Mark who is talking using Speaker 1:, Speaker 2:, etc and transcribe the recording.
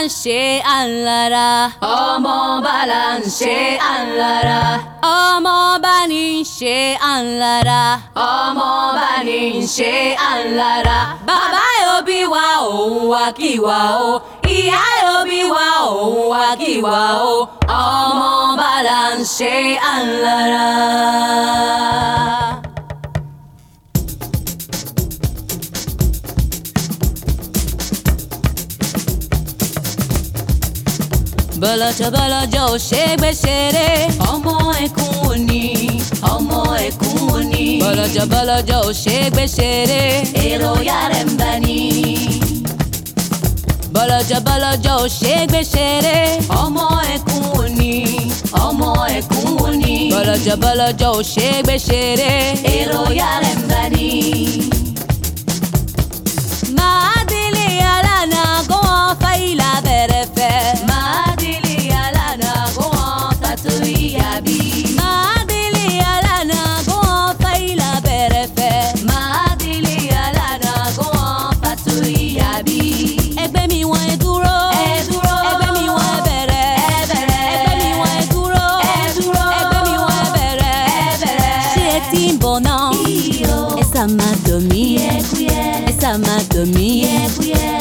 Speaker 1: ṣe àǹlára.
Speaker 2: ọmọ ọba là ń ṣe àǹlára.
Speaker 1: ọmọ ọba ní í ṣe àǹlára.
Speaker 2: ọmọ ọba ní í ṣe àǹlára. bàbá yóò bí wa òun wá kí wa o. ìyá yóò bí wa òun wá kí wa o. ọmọ ọba là ń ṣe àǹlára.
Speaker 1: bọ́lọ́jọ́ bọ́lọ́jọ́ ò ṣe é gbé ṣeré.
Speaker 2: ọmọ ẹkún òní, ọmọ ẹkún òní.
Speaker 1: bọ́lọ́jọ́ bọ́lọ́jọ́ ò ṣe é gbé ṣeré.
Speaker 2: èrò yàrá ń bá ní.
Speaker 1: bọ́lọ́jọ́ bọ́lọ́jọ́ ò ṣe é gbé ṣeré.
Speaker 2: ọmọ ẹkún òní, ọmọ ẹkún òní.
Speaker 1: bọ́lọ́jọ́ bọ́lọ́jọ́ ò ṣe é gbé ṣeré.
Speaker 2: èrò yàrá ń bá ní.
Speaker 1: máa délé alánà kó wọn fa ìlà bẹ̀rẹ̀ fẹ́. Esa madomia,